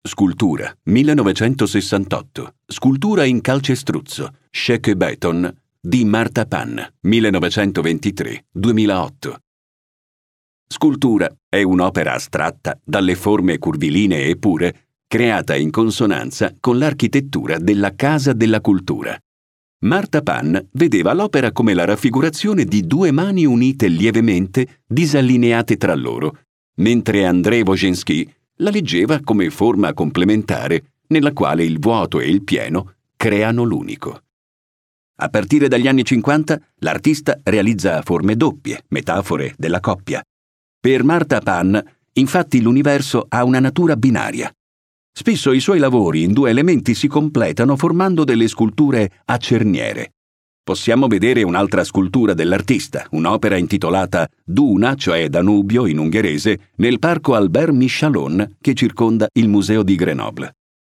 Scultura, 1968. Scultura in calcestruzzo, Sheke Beton, di Marta Pan, 1923-2008. Scultura è un'opera astratta dalle forme curvilinee e pure, creata in consonanza con l'architettura della Casa della Cultura. Marta Pan vedeva l'opera come la raffigurazione di due mani unite lievemente disallineate tra loro, mentre André Wojcinski la leggeva come forma complementare nella quale il vuoto e il pieno creano l'unico. A partire dagli anni 50 l'artista realizza forme doppie, metafore della coppia. Per Marta Pan, infatti, l'universo ha una natura binaria. Spesso i suoi lavori in due elementi si completano formando delle sculture a cerniere. Possiamo vedere un'altra scultura dell'artista, un'opera intitolata Duna, cioè Danubio in ungherese, nel parco Albert Michalon che circonda il museo di Grenoble.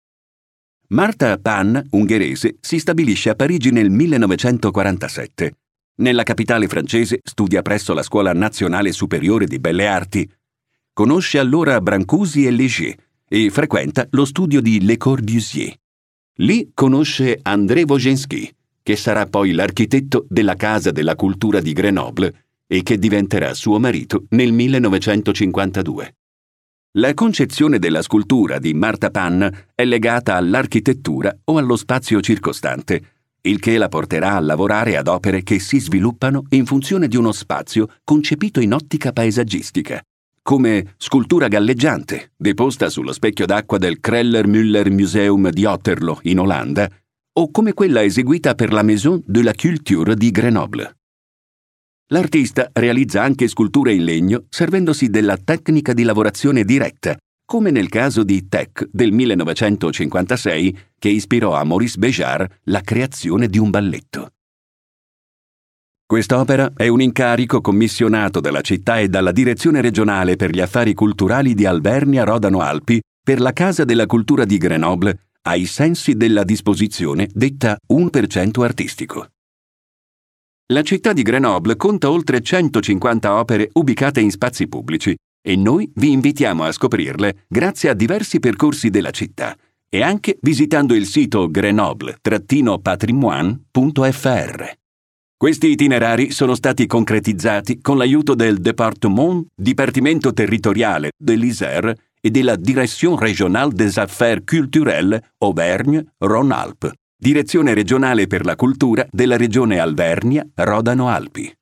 Marta Pan, ungherese, si stabilisce a Parigi nel 1947. Nella capitale francese studia presso la Scuola Nazionale Superiore di Belle Arti. Conosce allora Brancusi e Léger e frequenta lo studio di Le Corbusier. Lì conosce André Wojcinski, che sarà poi l'architetto della Casa della Cultura di Grenoble e che diventerà suo marito nel 1952. La concezione della scultura di Marta Pan è legata all'architettura o allo spazio circostante, il che la porterà a lavorare ad opere che si sviluppano in funzione di uno spazio concepito in ottica paesaggistica, come Scultura galleggiante, deposta sullo specchio d'acqua del Kreller-Müller Museum di Otterlo, in Olanda, o come quella eseguita per la Maison de la Culture di Grenoble. L'artista realizza anche sculture in legno servendosi della tecnica di lavorazione diretta, come nel caso di Tech del 1956, che ispirò a Maurice Béjart la creazione di un balletto. Quest'opera è un incarico commissionato dalla città e dalla Direzione regionale per gli affari culturali di Alvernia-Rodano-Alpi per la Casa della Cultura di Grenoble, ai sensi della disposizione detta 1% artistico. La città di Grenoble conta oltre 150 opere ubicate in spazi pubblici e noi vi invitiamo a scoprirle grazie a diversi percorsi della città e anche visitando il sito grenoble-patrimoine.fr. Questi itinerari sono stati concretizzati con l'aiuto del Dipartimento territoriale de l'Isère e della Direction régionale des affaires culturelles Auvergne-Rhône-Alpes, Direzione regionale per la cultura della regione Alvernia-Rodano-Alpi.